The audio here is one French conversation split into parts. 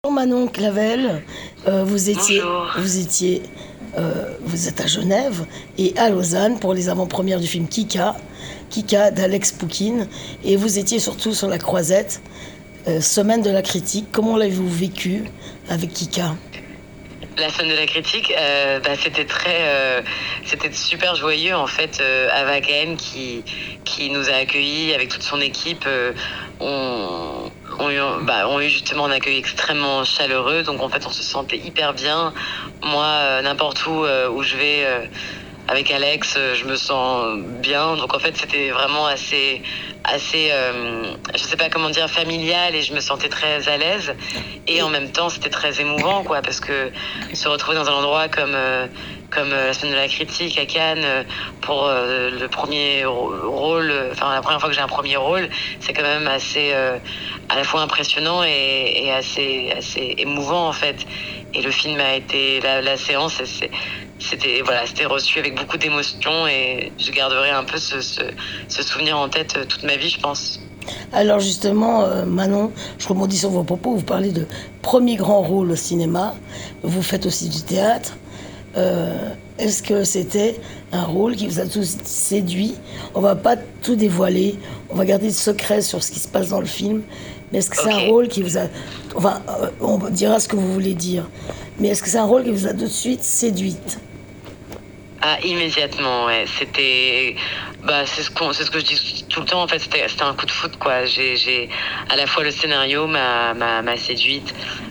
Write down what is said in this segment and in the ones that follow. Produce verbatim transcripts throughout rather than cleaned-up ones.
Manon Clavel, euh, vous étiez, Bonjour. vous étiez, euh, vous êtes à Genève et à Lausanne pour les avant-premières du film Kika, Kika d'Alex Poukine, et vous étiez surtout sur la Croisette, euh, semaine de la critique. Comment l'avez-vous vécu avec Kika? La semaine de la critique, euh, bah, c'était très, euh, c'était super joyeux en fait. Euh, Ava Gahen qui qui nous a accueillis avec toute son équipe, euh, ont ont eu, bah, ont eu justement un accueil extrêmement chaleureux. Donc en fait, on se sentait hyper bien. Moi, euh, n'importe où euh, où je vais. Euh, avec Alex, euh, je me sens bien. Donc en fait, c'était vraiment assez, assez, euh, je sais pas comment dire, familial et je me sentais très à l'aise. Et en même temps, c'était très émouvant, quoi, parce que se retrouver dans un endroit comme, euh, comme euh, la semaine de la critique à Cannes euh, pour euh, le premier rôle, enfin la première fois que j'ai un premier rôle, c'est quand même assez, euh, à la fois impressionnant et, et assez, assez émouvant en fait. Et le film a été, la, la séance, c'est, c'était voilà, c'était reçu avec beaucoup d'émotion et je garderai un peu ce, ce, ce souvenir en tête toute ma vie, je pense. Alors justement, euh, Manon, je rebondis sur vos propos, vous parlez de premier grand rôle au cinéma, vous faites aussi du théâtre. Euh, Est-ce que c'était un rôle qui vous a tous séduit? On va pas tout dévoiler, on va garder le secret sur ce qui se passe dans le film, mais est-ce que c'est un Ok. rôle qui vous a... Enfin, euh, on dira ce que vous voulez dire, mais est-ce que c'est un rôle qui vous a tout de suite séduite? Ah, immédiatement, ouais. C'était, bah, c'est ce qu'on, c'est ce que je dis tout le temps. En fait, c'était, c'était un coup de foudre, quoi. J'ai, j'ai, à la fois le scénario m'a, m'a, m'a séduite,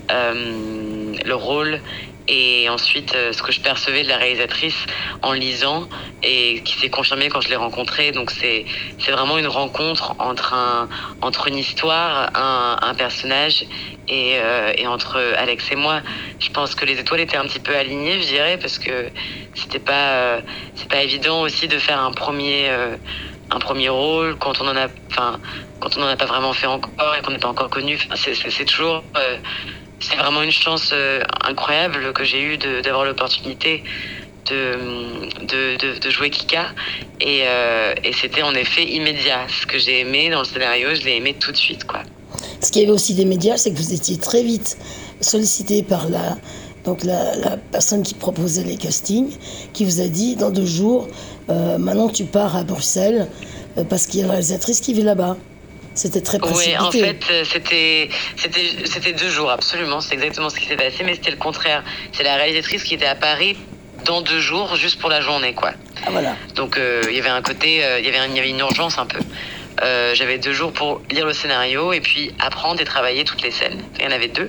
euh, le rôle, et ensuite euh, ce que je percevais de la réalisatrice en lisant et qui s'est confirmé quand je l'ai rencontrée. Donc c'est, c'est vraiment une rencontre entre un, entre une histoire, un, un personnage et, euh, et entre Alex et moi. Je pense que les étoiles étaient un petit peu alignées, je dirais, parce que c'était pas, euh, c'est pas évident aussi de faire un premier, euh, un premier rôle quand on en a, enfin, quand on n'en a pas vraiment fait encore et qu'on n'est pas encore connu. Enfin, c'est, c'est, c'est toujours, euh, c'est vraiment une chance euh, incroyable que j'ai eue de, d'avoir l'opportunité de, de, de, de jouer Kika. Et, euh, et c'était en effet immédiat. Ce que j'ai aimé dans le scénario, je l'ai aimé tout de suite, quoi. Ce qu'il y avait aussi des médias, c'est que vous étiez très vite sollicité par la, donc la, la personne qui proposait les castings, qui vous a dit dans deux jours, euh, maintenant tu pars à Bruxelles euh, parce qu'il y a une réalisatrice qui vit là-bas. C'était très Oui, en précipité. fait, euh, c'était, c'était, c'était deux jours, absolument. C'est exactement ce qui s'est passé, mais c'était le contraire. C'est la réalisatrice qui était à Paris dans deux jours, juste pour la journée, quoi. Ah voilà. Donc, euh, il y avait un côté, euh, il y avait un- il y avait une urgence un peu. Euh, j'avais deux jours pour lire le scénario et puis apprendre et travailler toutes les scènes. Il y en avait deux.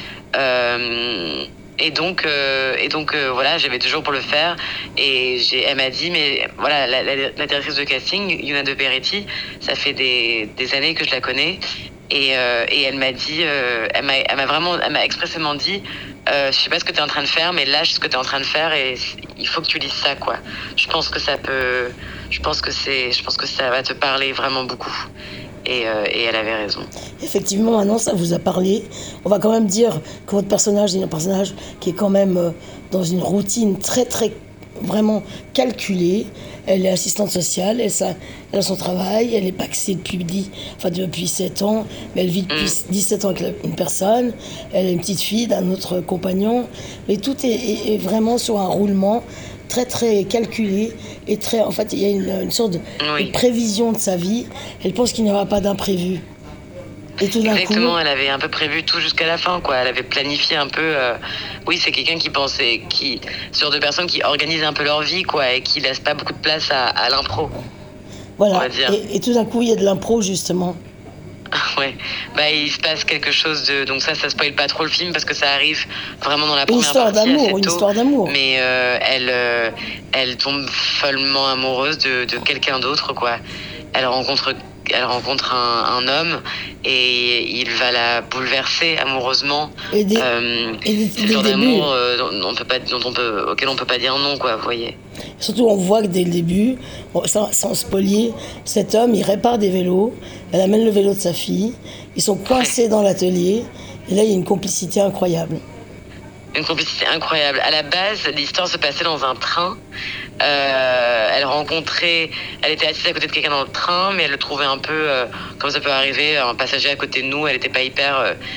Euh, et donc, euh, et donc euh, voilà, j'avais deux jours pour le faire. Et j'ai, elle m'a dit, mais voilà, la, la, la directrice de casting, Yuna De Peretti, ça fait des, des années que je la connais. Et, euh, et elle m'a dit, euh, elle, m'a, elle m'a vraiment, elle m'a expressément dit, euh, je sais pas ce que tu es en train de faire, mais lâche ce que tu es en train de faire et il faut que tu lises ça, quoi. Je pense que ça peut, je pense que c'est, je pense que ça va te parler vraiment beaucoup. Et, euh, et elle avait raison. Effectivement, maintenant, ça vous a parlé. On va quand même dire que votre personnage est un personnage qui est quand même euh, dans une routine très, très, vraiment calculée. Elle est assistante sociale, elle, ça, elle a son travail, elle est pacsée depuis, enfin, depuis sept ans, mais elle vit depuis Mm. dix-sept ans avec une personne. Elle a une petite fille d'un autre compagnon. Mais tout est, est, est vraiment sur un roulement très très calculé et très, en fait il y a une, une sorte de, de Oui. prévision de sa vie. Elle pense qu'il n'y aura pas d'imprévu. Et tout d'un coup, Exactement, elle avait un peu prévu tout jusqu'à la fin, quoi. Elle avait planifié un peu. Euh... Oui, c'est quelqu'un qui pensait, qui, ce genre de personnes qui organisent un peu leur vie, quoi, et qui laisse pas beaucoup de place à, à l'impro, on voilà. va dire. Et, et tout d'un coup, il y a de l'impro, justement. Ouais. Bah, il se passe quelque chose de. Donc ça, ça spoil pas trop le film parce que ça arrive vraiment dans la Une première histoire partie d'amour, assez une tôt. histoire d'amour. Mais euh, elle, euh, elle tombe follement amoureuse de, de quelqu'un d'autre, quoi. Elle rencontre, elle rencontre un, un homme et il va la bouleverser amoureusement. Et dès, Euh, et dès, c'est le dès le genre début, d'amour euh, dont, on peut pas, dont on peut, auquel on peut pas dire non, quoi. Vous voyez. surtout on voit que dès le début, bon, sans, sans spolier, cet homme, il répare des vélos, elle amène le vélo de sa fille, ils sont coincés dans l'atelier, et là, il y a une complicité incroyable. Une complicité incroyable. À la base, l'histoire se passait dans un train. Euh, elle rencontrait, elle était assise à côté de quelqu'un dans le train, mais elle le trouvait un peu, euh, comme ça peut arriver, un passager à côté de nous. Elle n'était pas hyper, euh,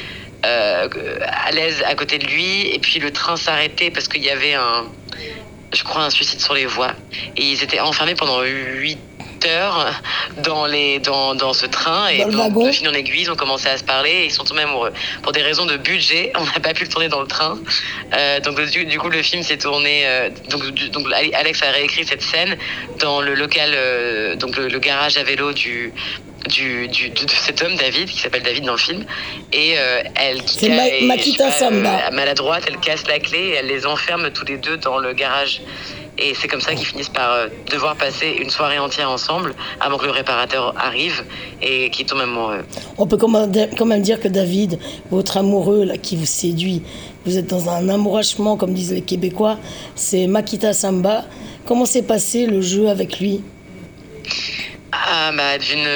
euh, à l'aise à côté de lui. Et puis le train s'arrêtait parce qu'il y avait un, je crois, un suicide sur les voies. Et ils étaient enfermés pendant huit heures dans, les, dans, dans ce train. Et Dans le donc, wagon. de fil en aiguille, ils ont commencé à se parler et ils sont tombés amoureux. Pour des raisons de budget, on n'a pas pu le tourner dans le train. Euh, donc, du, du coup, le film s'est tourné. Euh, donc, du, donc, Alex a réécrit cette scène dans le local, euh, donc le, le garage à vélo du. Du, du, de, de cet homme David qui s'appelle David dans le film et euh, elle C'est Ma- et, Makita je sais pas, Samba. euh, maladroite elle casse la clé et elle les enferme tous les deux dans le garage et c'est comme ça qu'ils finissent par euh, devoir passer une soirée entière ensemble avant que le réparateur arrive et qu'ils tombent amoureux. On peut quand même quand même dire que David, votre amoureux là, qui vous séduit, vous êtes dans un amourachement, comme disent les Québécois, c'est Makita Samba. Comment s'est passé le jeu avec lui? Ah bah d'une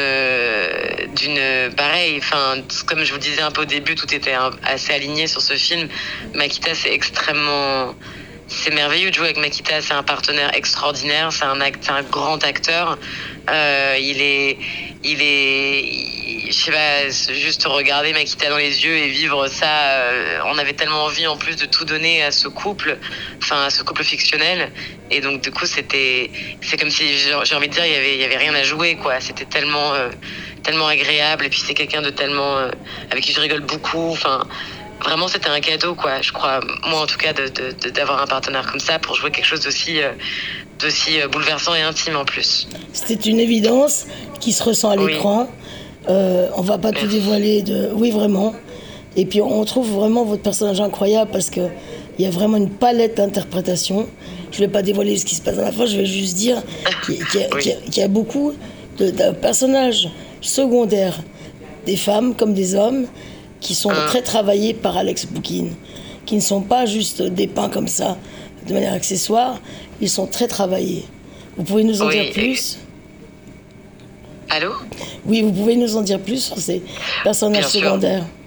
d'une pareil, enfin comme je vous disais un peu au début, tout était un, assez aligné sur ce film. Makita c'est extrêmement, c'est merveilleux de jouer avec Makita, c'est un partenaire extraordinaire, c'est un act, c'est un grand acteur. Euh, il est il est il, je sais pas, juste regarder Makita dans les yeux et vivre ça, euh, on avait tellement envie en plus de tout donner à ce couple, enfin à ce couple fictionnel. Et donc du coup c'était, c'est comme si j'ai envie de dire il y avait il y avait rien à jouer quoi. C'était tellement euh, tellement agréable et puis c'est quelqu'un de tellement euh, avec qui je rigole beaucoup. Enfin vraiment c'était un cadeau quoi. Je crois moi en tout cas de, de, de d'avoir un partenaire comme ça pour jouer quelque chose d'aussi euh, d'aussi euh, bouleversant et intime en plus. C'était une évidence qui se ressent à l'écran. Oui. Euh, on va pas Merci. Tout dévoiler de. Oui vraiment. Et puis on trouve vraiment votre personnage incroyable parce que il y a vraiment une palette d'interprétations. Je ne vais pas dévoiler ce qui se passe dans la fin, je vais juste dire qu'il y a, qu'il y a, oui. qu'il y a, qu'il y a beaucoup de, de personnages secondaires, des femmes comme des hommes, qui sont ah. très travaillés par Alex Boukine, qui ne sont pas juste dépeints comme ça, de manière accessoire, ils sont très travaillés. Vous pouvez nous en oui. dire plus ? Allô ? Oui, vous pouvez nous en dire plus sur ces personnages Bien secondaires. Sûr.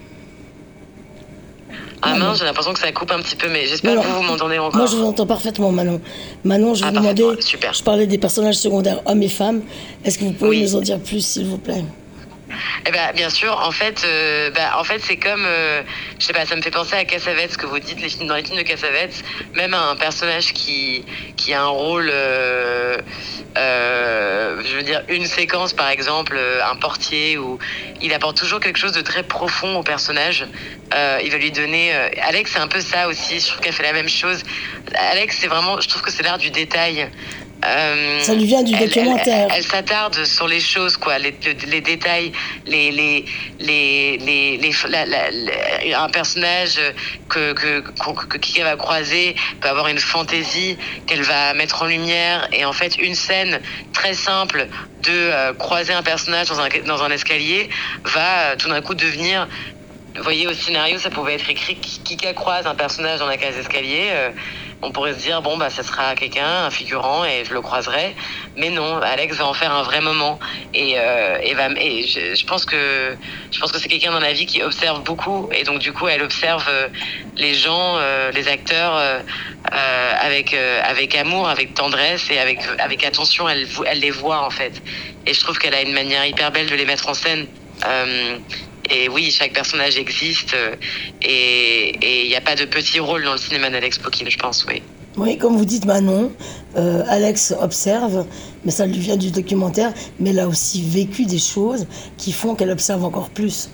Ah mince, j'ai l'impression que ça coupe un petit peu, mais j'espère non, que vous, vous m'entendez encore. Moi, je vous entends parfaitement, Manon. Manon, je ah, vous demandais, super. Je parlais des personnages secondaires, hommes et femmes. Est-ce que vous pouvez oui. nous en dire plus, s'il vous plaît ? Eh ben, bien sûr, en fait, euh, bah, en fait c'est comme, euh, je sais pas, ça me fait penser à Cassavetes, ce que vous dites les films, dans les films de Cassavetes, même un personnage qui, qui a un rôle, euh, euh, je veux dire, une séquence par exemple, un portier, où il apporte toujours quelque chose de très profond au personnage. Euh, il va lui donner... Euh, Alex, c'est un peu ça aussi, je trouve qu'elle fait la même chose. Alex, c'est vraiment, je trouve que c'est l'art du détail. Euh, ça lui vient du elle, documentaire. Elle, elle, elle s'attarde sur les choses, quoi, les, les, les détails, les, les, les, les, les la, la, la, un personnage que, que, que, que qui va croiser peut avoir une fantaisie qu'elle va mettre en lumière, et en fait une scène très simple de euh, croiser un personnage dans un, dans un escalier va euh, tout d'un coup devenir... Vous voyez, au scénario, ça pouvait être écrit qui croise un personnage dans la cage d'escalier. Euh, on pourrait se dire, bon, bah, ça sera quelqu'un, un figurant, et je le croiserai. Mais non, Alex va en faire un vrai moment. Et, euh, et, va, et je, je pense que, je pense que c'est quelqu'un dans la vie qui observe beaucoup. Et donc, du coup, elle observe euh, les gens, euh, les acteurs, euh, euh, avec, euh, avec amour, avec tendresse et avec, avec attention. Elle, elle les voit, en fait. Et je trouve qu'elle a une manière hyper belle de les mettre en scène. Euh, Et oui, chaque personnage existe euh, et il n'y a pas de petit rôle dans le cinéma d'Alex Boukine, je pense, oui. Oui, comme vous dites, Manon, euh, Alex observe, mais ça lui vient du documentaire, mais elle a aussi vécu des choses qui font qu'elle observe encore plus.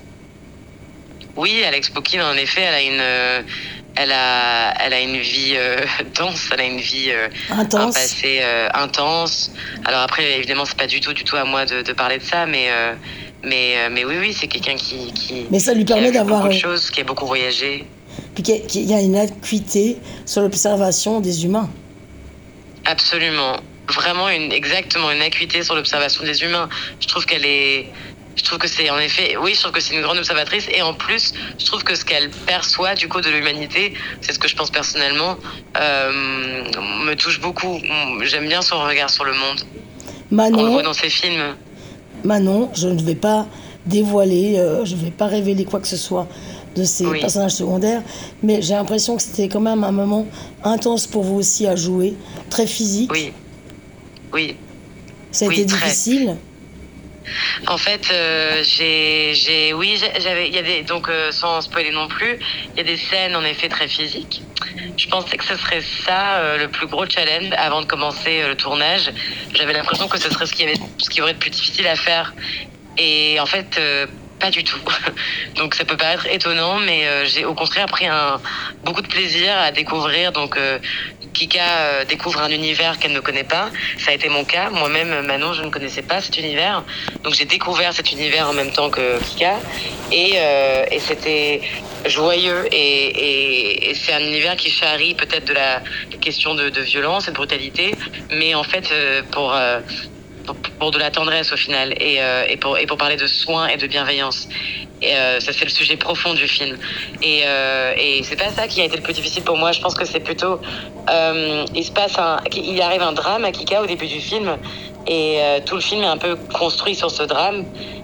Oui, Alex Boukine, en effet, elle a une... Euh, Elle a, elle a une vie euh, dense, elle a une vie euh, intense. un passé euh, intense. Alors après, évidemment, c'est pas du tout, du tout à moi de, de parler de ça, mais euh, mais mais oui, oui, c'est quelqu'un qui qui. Mais ça lui permet d'avoir beaucoup de choses, qui a beaucoup voyagé. Puis qu'il y a une acuité sur l'observation des humains. Absolument, vraiment une exactement une acuité sur l'observation des humains. Je trouve qu'elle est Je trouve que c'est en effet, oui, je trouve que c'est une grande observatrice, et en plus, je trouve que ce qu'elle perçoit du coup de l'humanité, c'est ce que je pense personnellement, euh, me touche beaucoup. J'aime bien son regard sur le monde. Manon, on le voit dans ses films. Manon, je ne vais pas dévoiler, euh, je ne vais pas révéler quoi que ce soit de ces oui. personnages secondaires, mais j'ai l'impression que c'était quand même un moment intense pour vous aussi à jouer, très physique. Oui, oui. Ça a oui, été très. difficile. En fait, euh, j'ai, j'ai, oui, j'ai- j'avais, il y a des, donc euh, sans spoiler non plus, il y a des scènes en effet très physiques. Je pensais que ce serait ça euh, le plus gros challenge avant de commencer euh, le tournage. J'avais l'impression que ce serait ce qui, avait, ce qui aurait de plus difficile à faire. Et en fait, euh, pas du tout. Donc ça peut paraître étonnant, mais euh, j'ai au contraire pris un, beaucoup de plaisir à découvrir. Donc euh, Kika euh, découvre un univers qu'elle ne connaît pas. Ça a été mon cas. Moi-même, Manon, je ne connaissais pas cet univers. Donc j'ai découvert cet univers en même temps que Kika. Et, euh, et c'était joyeux. Et, et, et c'est un univers qui charrie peut-être de la question de, de violence et de brutalité. Mais en fait, euh, pour... Euh, Pour, pour de la tendresse au final et, euh, et, pour, et pour parler de soins et de bienveillance. Et euh, ça, c'est le sujet profond du film. Et, euh, et c'est pas ça qui a été le plus difficile pour moi. Je pense que c'est plutôt... Euh, il se passe un... Il arrive un drame à Kika au début du film. Et euh, tout le film est un peu construit sur ce drame.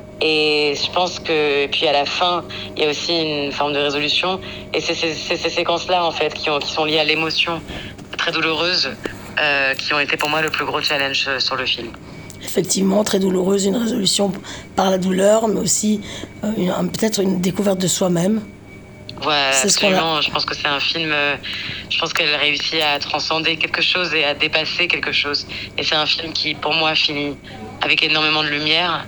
Et je pense que... Et puis à la fin, il y a aussi une forme de résolution. Et c'est ces, ces, ces séquences-là, en fait, qui, ont, qui sont liées à l'émotion très douloureuse, euh, qui ont été pour moi le plus gros challenge sur le film. Effectivement, très douloureuse, une résolution par la douleur, mais aussi euh, une, peut-être une découverte de soi-même. Voilà, c'est absolument. Je pense que c'est un film. Euh, je pense qu'elle réussit à transcender quelque chose et à dépasser quelque chose. Et c'est un film qui, pour moi, finit avec énormément de lumière.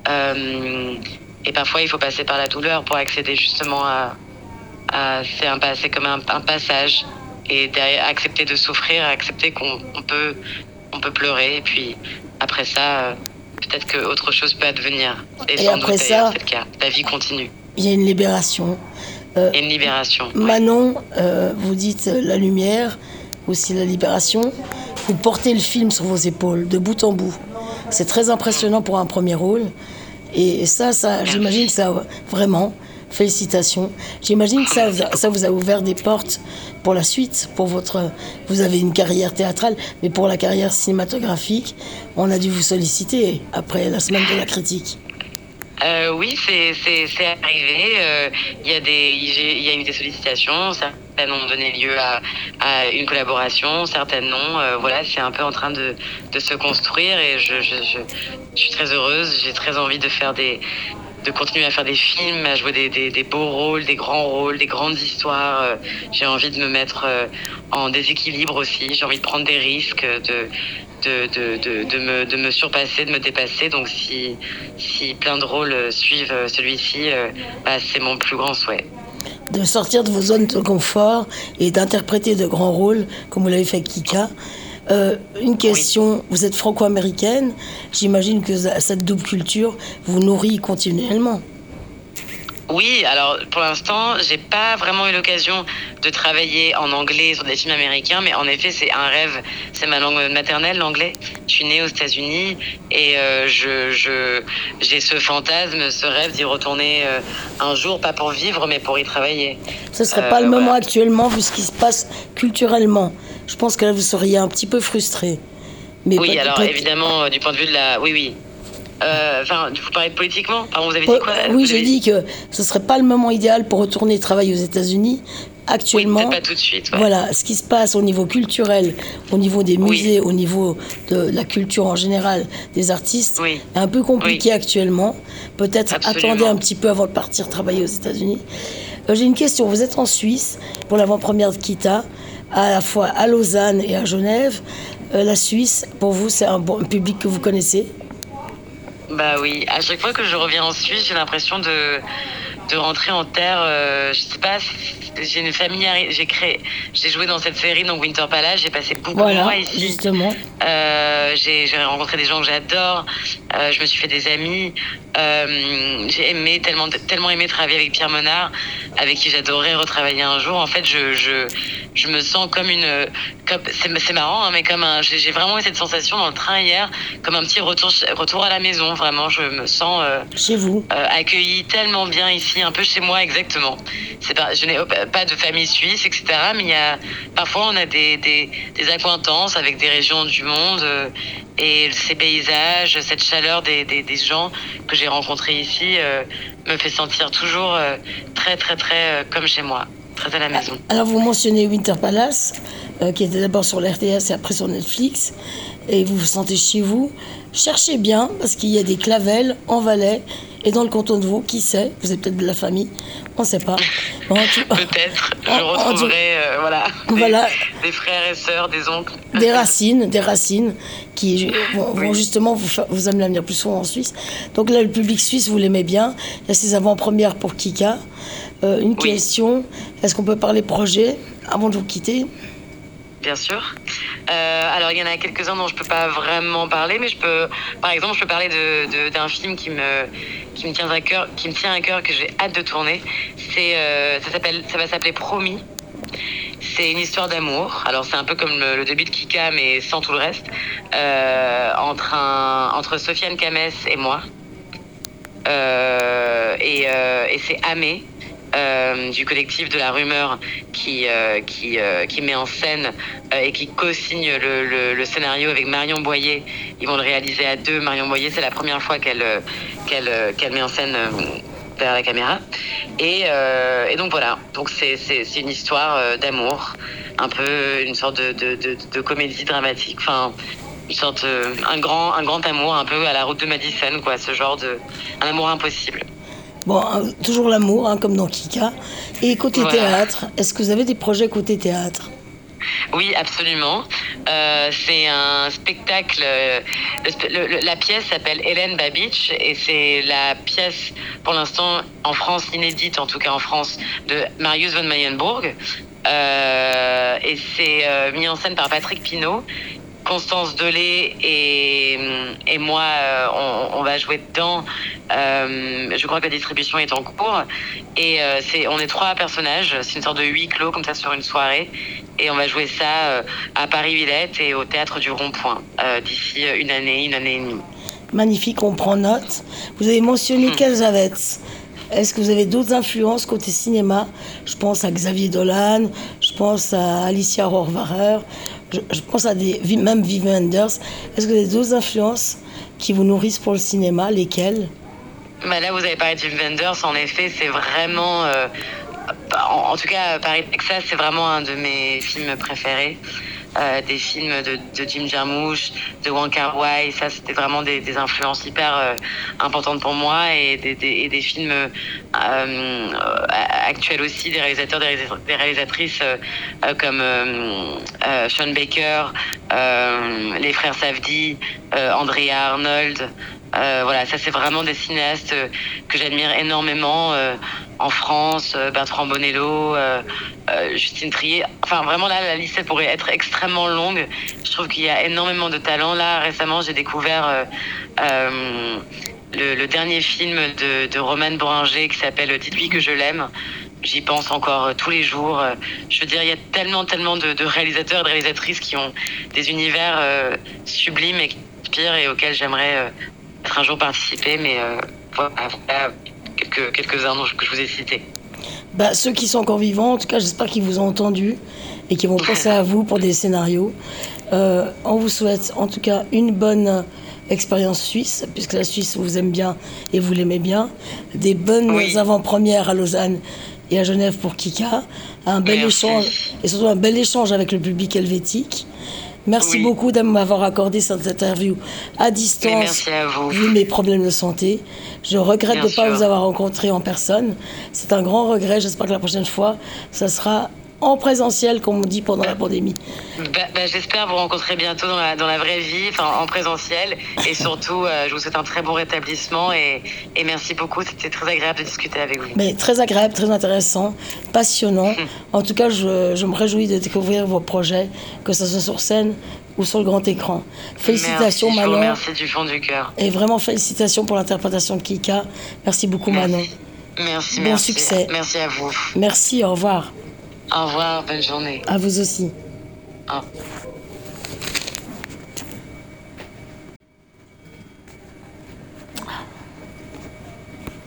Euh, et parfois, il faut passer par la douleur pour accéder justement à. à c'est, un, c'est comme un, un passage. Et derrière, accepter de souffrir, accepter qu'on on peut, on peut pleurer. Et puis, après ça, peut-être qu'autre chose peut advenir. Et, et sans après doute, ça, c'est le cas. La vie continue. Il y a une libération. Euh, il y a une libération. Manon, ouais. euh, vous dites la lumière, aussi la libération. Vous portez le film sur vos épaules, de bout en bout. C'est très impressionnant pour un premier rôle. Et ça, ça j'imagine que ça, vraiment, félicitations. J'imagine que ça, ça vous a ouvert des portes pour la suite, pour votre... Vous avez une carrière théâtrale, mais pour la carrière cinématographique, on a dû vous solliciter après la semaine de la critique. Euh, oui, c'est, c'est, c'est arrivé. Euh, il y a des, il y a eu des sollicitations. Certaines ont donné lieu à, à une collaboration, certaines non. Euh, voilà, c'est un peu en train de, de se construire et je, je, je, je suis très heureuse. J'ai très envie de faire des, de continuer à faire des films, à jouer des, des, des beaux rôles, des grands rôles, des grandes histoires. Euh, j'ai envie de me mettre euh, en déséquilibre aussi. J'ai envie de prendre des risques, de De, de, de, de, me, de me surpasser, de me dépasser. Donc si, si plein de rôles suivent celui-ci, euh, bah, c'est mon plus grand souhait. De sortir de vos zones de confort et d'interpréter de grands rôles, comme vous l'avez fait avec Kika. Euh, une question, oui. Vous êtes franco-américaine, j'imagine que cette double culture vous nourrit continuellement. Oui, alors pour l'instant, j'ai pas vraiment eu l'occasion de travailler en anglais sur des films américains, mais en effet, c'est un rêve. C'est ma langue maternelle, l'anglais. Je suis née aux États-Unis et euh, je, je, j'ai ce fantasme, ce rêve d'y retourner euh, un jour, pas pour vivre, mais pour y travailler. Ce serait euh, pas le voilà. moment actuellement, vu ce qui se passe culturellement. Je pense que là, vous seriez un petit peu frustré. Mais oui, alors évidemment, euh, du point de vue de la... Oui, oui. Enfin, euh, vous parlez de politiquement. Pardon, vous avez dit quoi? Oui, j'ai dit que ce serait pas le moment idéal pour retourner travailler aux États-Unis. Actuellement, oui, peut-être pas tout de suite. Ouais. Voilà, ce qui se passe au niveau culturel, au niveau des musées, oui. Au niveau de la culture en général, des artistes, oui. est un peu compliqué oui. actuellement. Peut-être Absolument. Attendez un petit peu avant de partir travailler aux États-Unis. Euh, j'ai une question. Vous êtes en Suisse pour l'avant-première de Kita, à la fois à Lausanne et à Genève. Euh, la Suisse, pour vous, c'est un, bon, un public que vous connaissez? Bah oui, à chaque fois que je reviens en Suisse, j'ai l'impression de, de rentrer en terre. Euh, je sais pas, j'ai une famille, j'ai créé, j'ai joué dans cette série, donc Winter Palace, j'ai passé beaucoup voilà, de mois ici. Justement. Euh, j'ai, j'ai rencontré des gens que j'adore, euh, je me suis fait des amis. Euh, j'ai aimé tellement, tellement aimé travailler avec Pierre Menard, avec qui j'adorais retravailler un jour. En fait, je, je, je me sens comme une, comme, c'est, c'est marrant, hein, mais comme un, j'ai, j'ai vraiment eu cette sensation dans le train hier, comme un petit retour, retour à la maison. Vraiment, je me sens euh, chez vous, euh, accueillie tellement bien ici, un peu chez moi exactement. C'est pas, je n'ai pas de famille suisse, et cetera. Mais il y a, parfois, on a des, des, des accointances avec des régions du monde. Euh, Et ces paysages, cette chaleur des, des, des gens que j'ai rencontrés ici euh, me fait sentir toujours euh, très, très, très euh, comme chez moi, très à la maison. Alors, vous mentionnez Winter Palace, euh, qui était d'abord sur l'R T S et après sur Netflix. et vous vous sentez chez vous, cherchez bien, parce qu'il y a des Clavel en Valais et dans le canton de Vaud, qui sait, vous êtes peut-être de la famille, on ne sait pas. En tout... Peut-être, je en, retrouverai en, euh, voilà, des, voilà, des frères et sœurs, des oncles. Des racines, des racines qui vont, oui. vont justement vous, faire, vous amener à venir plus souvent en Suisse. Donc là, le public suisse, vous l'aimez bien. Il y a ces avant-premières pour Kika. Euh, une oui. question, est-ce qu'on peut parler projet avant de vous quitter ? Bien sûr. Euh, alors, il y en a quelques-uns dont je ne peux pas vraiment parler, mais je peux, par exemple, je peux parler de, de, d'un film qui me, qui me tient à cœur, qui me tient à cœur, que j'ai hâte de tourner. C'est, euh, ça s'appelle, ça va s'appeler Promis. C'est une histoire d'amour. Alors, c'est un peu comme le, le début de Kika, mais sans tout le reste. Euh, entre un, entre Sofiane Kamès et moi. Euh, et, euh, et c'est Amé. Euh, du collectif de la rumeur qui euh, qui euh, qui met en scène euh, et qui co-signe le, le, le scénario avec Marion Boyer. Ils vont le réaliser à deux. Marion Boyer, c'est la première fois qu'elle qu'elle qu'elle met en scène euh, derrière la caméra. Et euh, et donc voilà. Donc c'est c'est c'est une histoire euh, d'amour, un peu une sorte de de de, de comédie dramatique. Enfin. Une sorte euh, un grand un grand amour, un peu à la route de Madison, quoi. Ce genre de un amour impossible. Bon, hein, toujours l'amour, hein, comme dans Kika. Et côté voilà. théâtre, est-ce que vous avez des projets côté théâtre ? Oui, absolument. Euh, c'est un spectacle. Le, le, la pièce s'appelle Hélène Babich et c'est la pièce, pour l'instant, en France, inédite, en tout cas en France, de Marius von Mayenburg. Euh, et c'est euh, mis en scène par Patrick Pinault. Constance Delay et, et moi, euh, on, on va jouer dedans. Euh, je crois que la distribution est en cours. Et euh, c'est, on est trois personnages. C'est une sorte de huis clos, comme ça, sur une soirée. Et on va jouer ça euh, à Paris-Villette et au Théâtre du Rond-Point euh, d'ici une année, une année et demie. Magnifique, on prend note. Vous avez mentionné Cassavetes. Est-ce que vous avez d'autres influences côté cinéma ? Je pense à Xavier Dolan, je pense à Alicia Rohrwacher, je, je pense à des, même Wim Wenders. Est-ce que vous avez d'autres influences qui vous nourrissent pour le cinéma ? Lesquelles ? Bah là, vous avez parlé de Wim Wenders. En effet, c'est vraiment... Euh, en, en tout cas, Paris, Texas, c'est vraiment un de mes films préférés. Euh, des films de, de Jim Jarmusch, de Wong Kar-wai, ça c'était vraiment des, des influences hyper euh, importantes pour moi et des, des, et des films euh, actuels aussi, des réalisateurs, des réalisatrices euh, euh, comme euh, euh, Sean Baker, euh, les frères Safdie, euh, Andrea Arnold. Euh, voilà, ça c'est vraiment des cinéastes euh, que j'admire énormément euh, en France, euh, Bertrand Bonello, euh, euh, Justine Triet. Enfin vraiment là, la liste pourrait être extrêmement longue. Je trouve qu'il y a énormément de talent. Là, récemment, j'ai découvert euh, euh, le, le dernier film de, de Romane Boringer qui s'appelle Dites-lui que je l'aime. J'y pense encore tous les jours. Je veux dire, il y a tellement, tellement de, de réalisateurs et de réalisatrices qui ont des univers euh, sublimes et qui inspirent et auxquels j'aimerais euh, un jour participer, mais euh, voilà, quelques, quelques-uns que je vous ai cités. Bah, ceux qui sont encore vivants, en tout cas, j'espère qu'ils vous ont entendu et qu'ils vont penser à vous pour des scénarios. Euh, on vous souhaite en tout cas une bonne expérience suisse, puisque la Suisse vous aime bien et vous l'aimez bien. Des bonnes oui. avant-premières à Lausanne et à Genève pour Kika. Un bel Merci. échange, et surtout un bel échange avec le public helvétique. Merci oui. beaucoup de m'avoir accordé cette interview à distance. Merci à vous. Vu mes problèmes de santé. Je regrette Bien de ne pas vous avoir rencontré en personne. C'est un grand regret. J'espère que la prochaine fois, ça sera en présentiel, comme on dit pendant la pandémie. Bah, bah, j'espère vous rencontrer bientôt dans la, dans la vraie vie, enfin en présentiel. Et surtout, euh, je vous souhaite un très bon rétablissement et, et merci beaucoup. C'était très agréable de discuter avec vous. Mais très agréable, très intéressant, passionnant. En tout cas, je, je me réjouis de découvrir vos projets, que ce soit sur scène ou sur le grand écran. Félicitations, merci, Manon. Merci du fond du cœur. Et vraiment félicitations pour l'interprétation de Kika. Merci beaucoup, merci. Manon. Merci, bon merci. succès. Merci à vous. Merci, au revoir. Au revoir, bonne journée. À vous aussi. Au revoir.